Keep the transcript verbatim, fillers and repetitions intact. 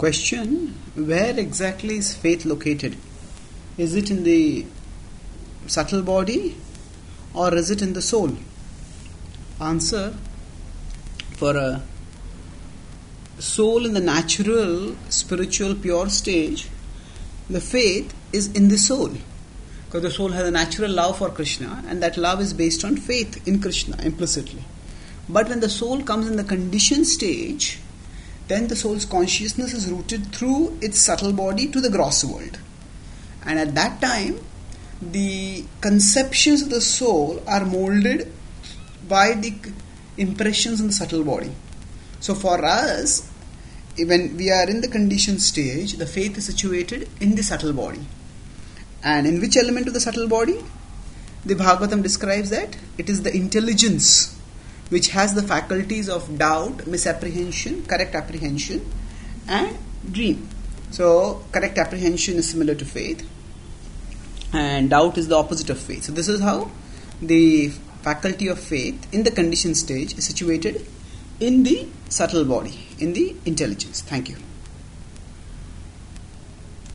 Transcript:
Question: where exactly is faith located? Is it in the subtle body or is it in the soul? Answer: for a soul in the natural, spiritual, pure stage, the faith is in the soul. Because the soul has a natural love for Krishna, and that love is based on faith in Krishna implicitly. But when the soul comes in the conditioned stage, then the soul's consciousness is rooted through its subtle body to the gross world. And at that time, the conceptions of the soul are molded by the impressions in the subtle body. So for us, when we are in the conditioned stage, the faith is situated in the subtle body. And in which element of the subtle body? The Bhagavatam describes that it is the intelligence which has the faculties of doubt, misapprehension, correct apprehension, and dream. So correct apprehension is similar to faith, and doubt is the opposite of faith. So this is how the faculty of faith in the conditioned stage is situated in the subtle body, in the intelligence. Thank you.